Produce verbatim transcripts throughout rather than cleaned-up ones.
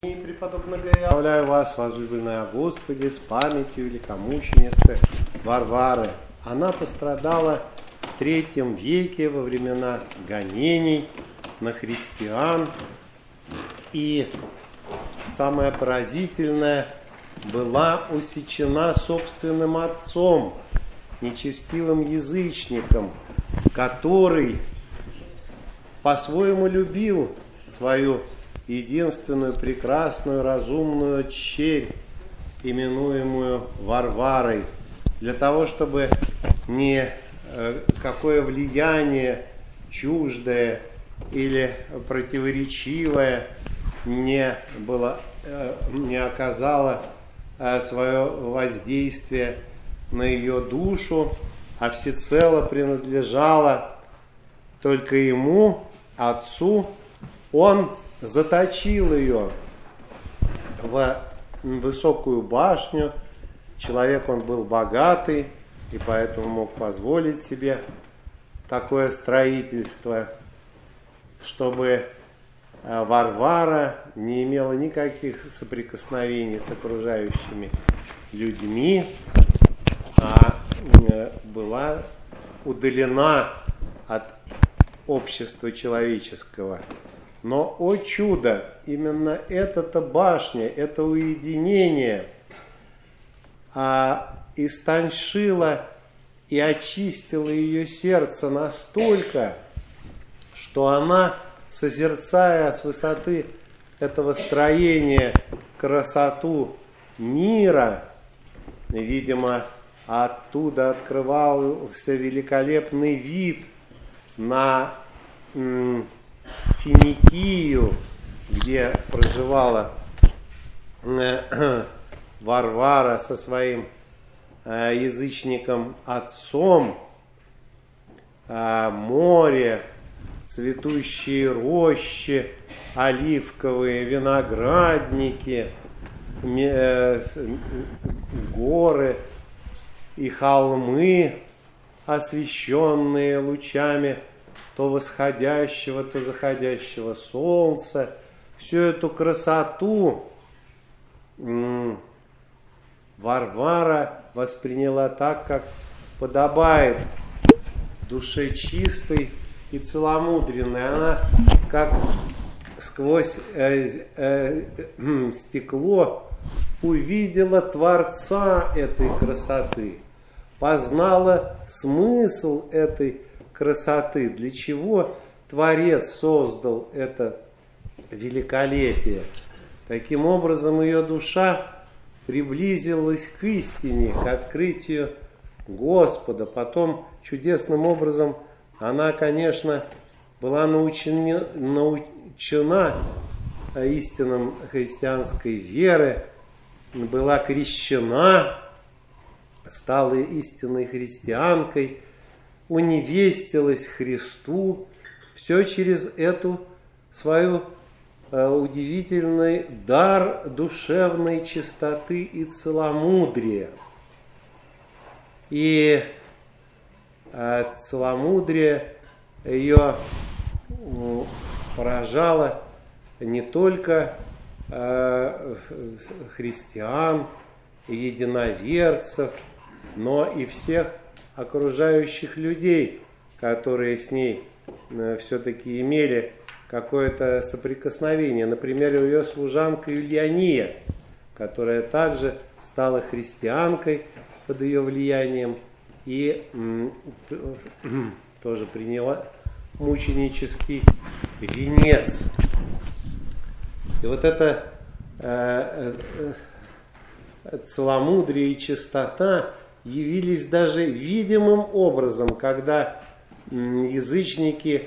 И преподобного Являю вас, возлюбленная Господи, с памятью великомученицы Варвары. Она пострадала в третьем веке во времена гонений на христиан. И самое поразительное, была усечена собственным отцом, нечестивым язычником, который по-своему любил свою единственную прекрасную разумную черь, именуемую Варварой, для того, чтобы ни какое влияние чуждое или противоречивое не, было, не оказало свое воздействие на ее душу, а всецело принадлежало только ему, отцу. Он заточил ее в высокую башню. Человек он был богатый, и поэтому мог позволить себе такое строительство, чтобы Варвара не имела никаких соприкосновений с окружающими людьми, а была удалена от общества человеческого. Но, о чудо, именно эта-то башня, это уединение а, истончило и очистило ее сердце настолько, что она, созерцая с высоты этого строения красоту мира, видимо, оттуда открывался великолепный вид на м, Финикию, где проживала э, Варвара со своим э, язычником отцом, э, море, цветущие рощи, оливковые виноградники, э, горы и холмы, освещенные лучами то восходящего, то заходящего солнца. Всю эту красоту м- Варвара восприняла так, как подобает душе чистой и целомудренной. Она как сквозь э, э, э, стекло увидела Творца этой красоты, познала смысл этой красоты, для чего Творец создал это великолепие. Таким образом, ее душа приблизилась к истине, к открытию Господа. Потом чудесным образом она, конечно, была научена, научена истинам христианской веры, была крещена, стала истинной христианкой, уневестилась Христу, все через эту свою э, удивительный дар душевной чистоты и целомудрия. И э, целомудрие ее э, поражало не только э, христиан и единоверцев, но и всех окружающих людей, которые с ней э, все-таки имели какое-то соприкосновение. Например, ее служанка Юлиания, которая также стала христианкой под ее влиянием и м, тоже приняла мученический венец. И вот это э, э, целомудрие и чистота явились даже видимым образом, когда язычники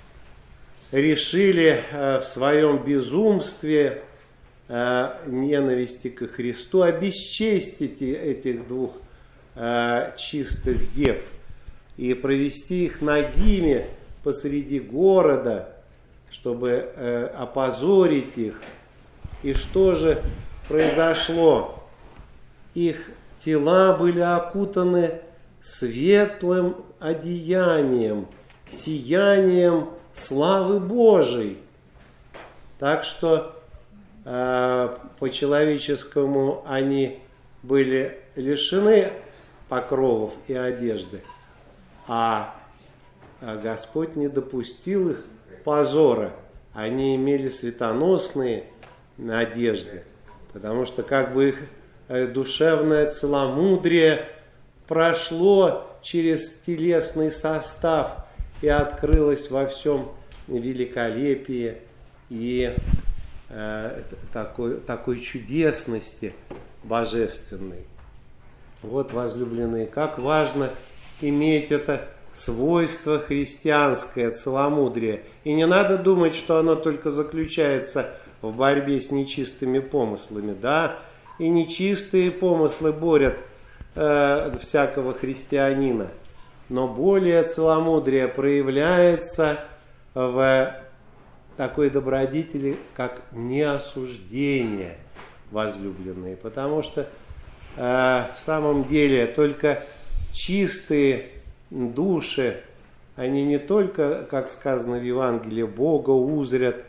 решили в своем безумстве ненависти ко Христу обесчестить этих двух чистых дев и провести их нагими посреди города, чтобы опозорить их. И что же произошло? Их тела были окутаны светлым одеянием, сиянием славы Божией. Так что по-человеческому они были лишены покровов и одежды, а Господь не допустил их позора. Они имели светоносные одежды, потому что как бы их душевное целомудрие прошло через телесный состав и открылось во всем великолепии и э, такой, такой чудесности божественной. Вот, возлюбленные, как важно иметь это свойство христианское, целомудрие. И не надо думать, что оно только заключается в борьбе с нечистыми помыслами. Да, и нечистые помыслы борят э, всякого христианина. Но более целомудрие проявляется в такой добродетели, как неосуждение, возлюбленные. Потому что э, в самом деле только чистые души, они не только, как сказано в Евангелии, Бога узрят.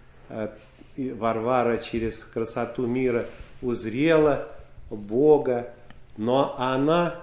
И Варвара через красоту мира узрела Бога, но она,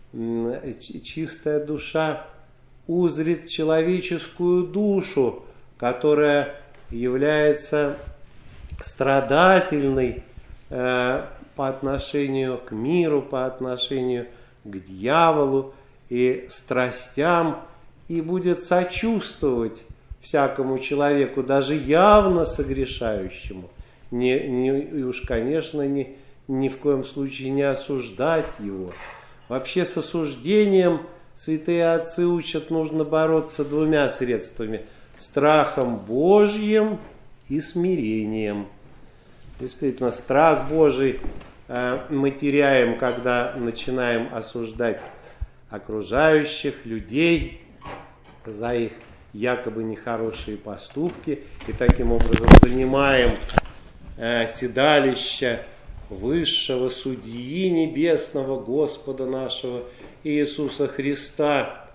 чистая душа, узрит человеческую душу, которая является страдательной э, по отношению к миру, по отношению к дьяволу и страстям, и будет сочувствовать всякому человеку, даже явно согрешающему. Не, не, и уж, конечно, не, ни в коем случае не осуждать его. Вообще с осуждением святые отцы учат, нужно бороться двумя средствами: страхом Божьим и смирением. Действительно, страх Божий э, мы теряем, когда начинаем осуждать окружающих людей за их якобы нехорошие поступки, и таким образом занимаем э, седалище высшего судьи небесного Господа нашего Иисуса Христа.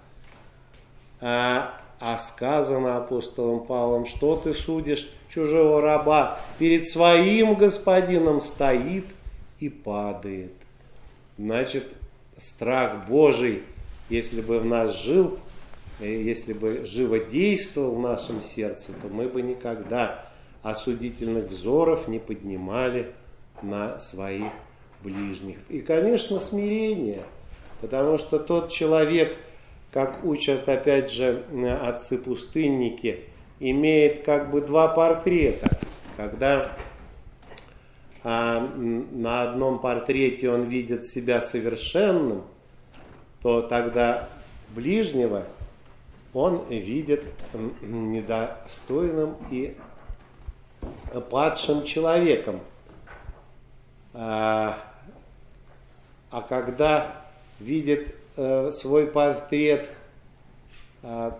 А, а сказано апостолом Павлом: что ты судишь чужого раба? Перед своим господином стоит и падает. Значит, страх Божий, если бы в нас жил, если бы живо действовал в нашем сердце, то мы бы никогда осудительных взоров не поднимали на своих ближних. И, конечно, смирение, потому что тот человек, как учат опять же отцы-пустынники, имеет как бы два портрета. Когда а, на одном портрете он видит себя совершенным, то тогда ближнего он видит недостойным и падшим человеком. А, а когда видит э, свой портрет э,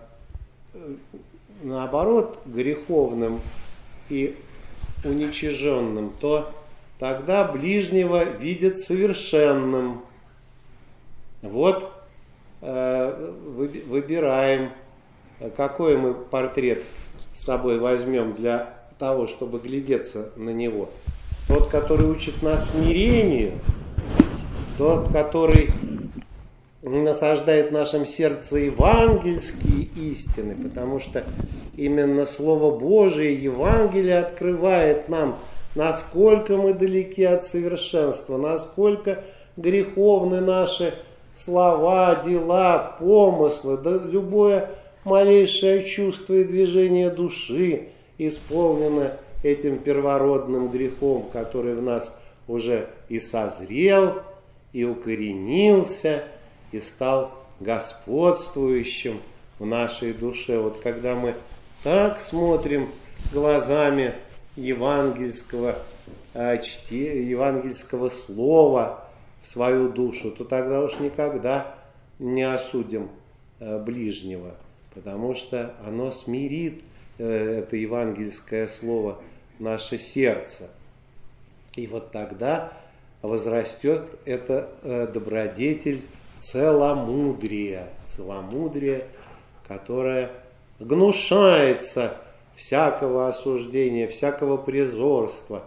наоборот греховным и уничиженным, то тогда ближнего видит совершенным. Вот э, выбираем, какой мы портрет с собой возьмем для того, чтобы глядеться на него. Тот, который учит нас смирению, тот, который насаждает в нашем сердце евангельские истины, потому что именно Слово Божие, Евангелие открывает нам, насколько мы далеки от совершенства, насколько греховны наши слова, дела, помыслы, да любое малейшее чувство и движение души исполнено этим первородным грехом, который в нас уже и созрел, и укоренился, и стал господствующим в нашей душе. Вот когда мы так смотрим глазами евангельского, э, чте, евангельского слова в свою душу, то тогда уж никогда не осудим э, ближнего, потому что оно смирит, э, это евангельское слово, наше сердце. И вот тогда возрастет эта э, добродетель целомудрия, целомудрие, которое гнушается всякого осуждения, всякого презорства,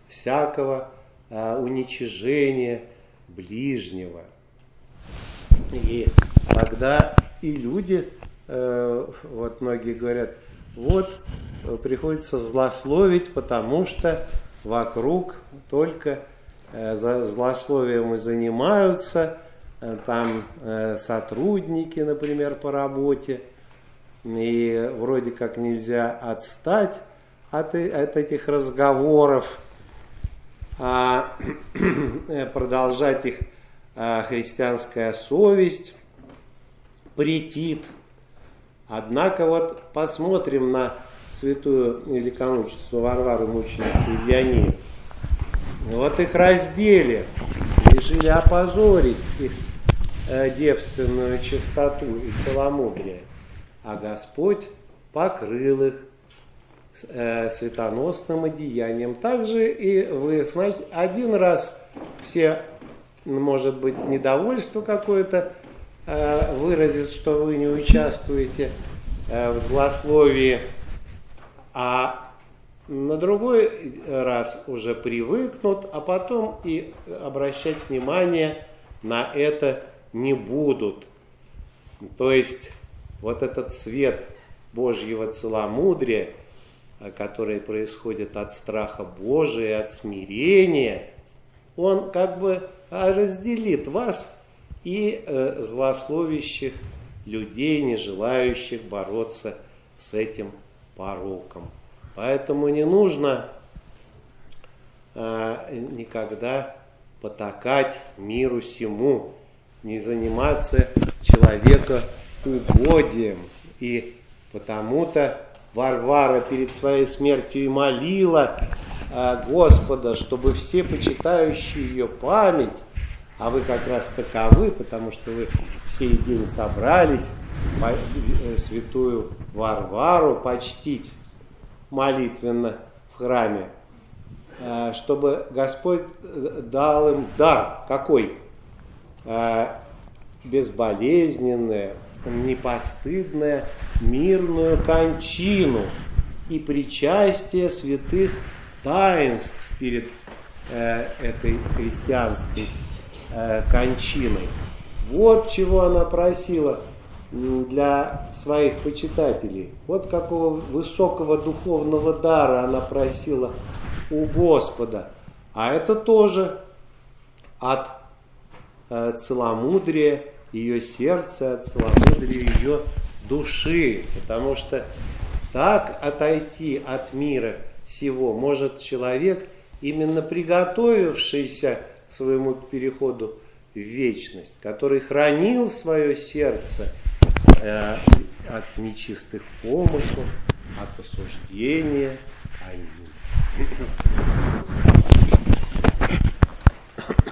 всякого э, уничижения ближнего. И тогда и люди, э, вот многие говорят, вот приходится злословить, потому что вокруг только э, за злословием и занимаются, э, там э, сотрудники, например, по работе, и вроде как нельзя отстать от, от этих разговоров, а продолжать их а, христианская совесть претит. Однако вот посмотрим на святую великомученицу Варвару, мученицу Ильянию. Вот их раздели, решили опозорить их э, девственную чистоту и целомудрие. А Господь покрыл их э, светоносным одеянием. Также и вы, знаете, один раз все, может быть, недовольство какое-то э, выразят, что вы не участвуете э, в злословии, а на другой раз уже привыкнут, а потом и обращать внимание на это не будут. То есть вот этот свет Божьего целомудрия, который происходит от страха Божия, от смирения, он как бы разделит вас и э, злословящих людей, не желающих бороться с этим пороком. Поэтому не нужно э, никогда потакать миру сему, не заниматься человекоугодием. И потому-то Варвара перед своей смертью и молила э, Господа, чтобы все почитающие ее память, а вы как раз таковы, потому что вы в сей день собрались святую Варвару почтить молитвенно в храме, чтобы Господь дал им дар. Какой? Безболезненное, непостыдное, мирную кончину и причастие святых таинств перед этой христианской кончиной. Вот чего она просила для своих почитателей. Вот какого высокого духовного дара она просила у Господа. А это тоже от э, целомудрия ее сердца, от целомудрия ее души. Потому что так отойти от мира сего может человек, именно приготовившийся к своему переходу в вечность, который хранил свое сердце э, от нечистых помыслов, от осуждения. Аминь.